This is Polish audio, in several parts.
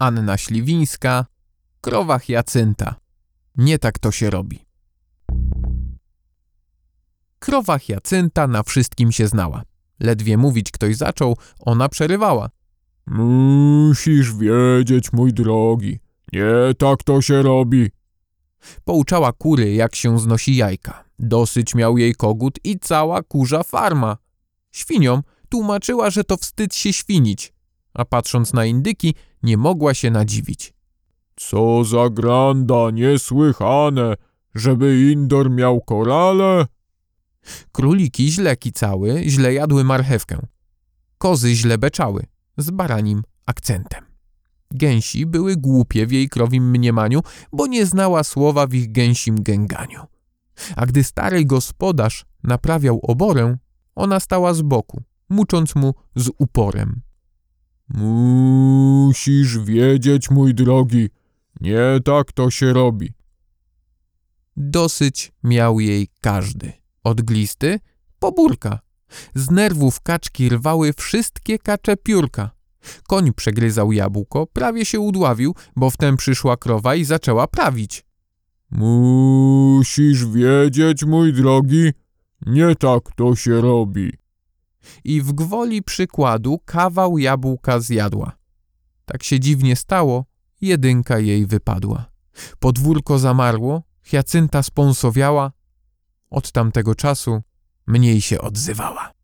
Anna Śliwińska, krowa Hiacynta. Nie tak to się robi. Krowa Hiacynta na wszystkim się znała. Ledwie mówić ktoś zaczął, ona przerywała. Musisz wiedzieć, mój drogi, nie tak to się robi. Pouczała kury, jak się znosi jajka. Dosyć miał jej kogut i cała kurza farma. Świniom tłumaczyła, że to wstyd się świnić, a patrząc na indyki, nie mogła się nadziwić. Co za granda, niesłychane, żeby indor miał korale? Króliki źle kicały, źle jadły marchewkę. Kozy źle beczały, z baranim akcentem. Gęsi były głupie w jej krowim mniemaniu, bo nie znała słowa w ich gęsim gęganiu. A gdy stary gospodarz naprawiał oborę, ona stała z boku, mucząc mu z uporem. Musisz wiedzieć, mój drogi, nie tak to się robi. Dosyć miał jej każdy, od glisty po burka. Z nerwów kaczki rwały wszystkie kacze piórka. Koń przegryzał jabłko, prawie się udławił, bo wtem przyszła krowa i zaczęła prawić. Musisz wiedzieć, mój drogi, nie tak to się robi. I w gwoli przykładu kawał jabłka zjadła. Tak się dziwnie stało, jedynka jej wypadła. Podwórko zamarło, Hiacynta spąsowiała. Od tamtego czasu mniej się odzywała.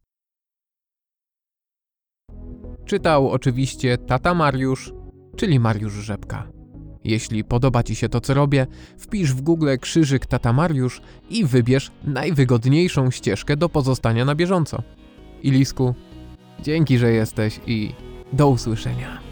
Czytał oczywiście tata Mariusz, czyli Mariusz Rzepka. Jeśli podoba Ci się to, co robię, wpisz w Google krzyżyk tata Mariusz i wybierz najwygodniejszą ścieżkę do pozostania na bieżąco. Ilisku, dzięki, że jesteś i do usłyszenia.